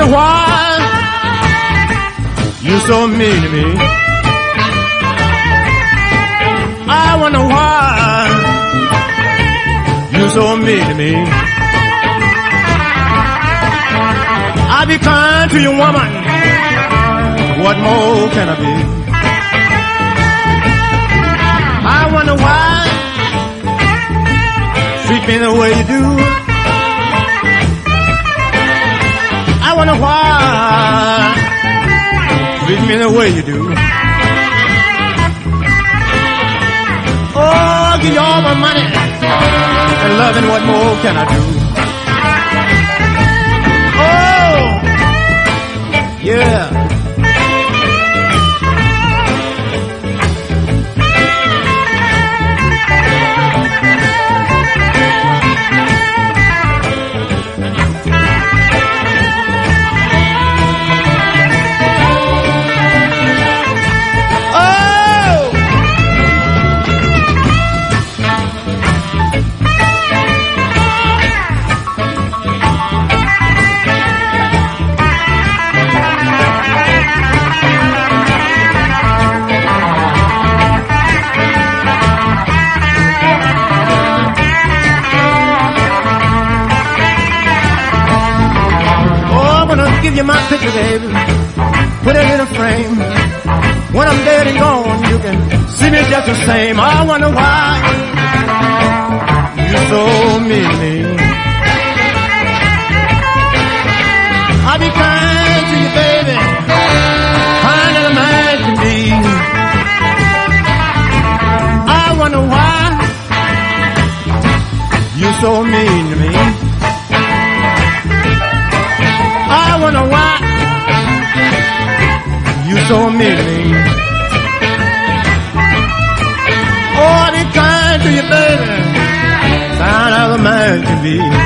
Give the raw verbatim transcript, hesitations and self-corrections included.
why you so mean to me. I wonder why you so mean to me. I be kind to you, woman. What more can I be? I wonder why you treat me the way you do. I wonder why you treat me the way you do. Oh, I'll give you all my money and loving. What more can I do? Oh, yeah. Give you my picture, baby, put it in a frame. When I'm dead and gone, you can see me just the same. I wonder why you're so mean to me. I'll be kind to you, baby, kind as a man can be. I wonder why you're so mean to me. I wonder why you so mean to me. Oh, I be kind to you, baby, kind as a man can be.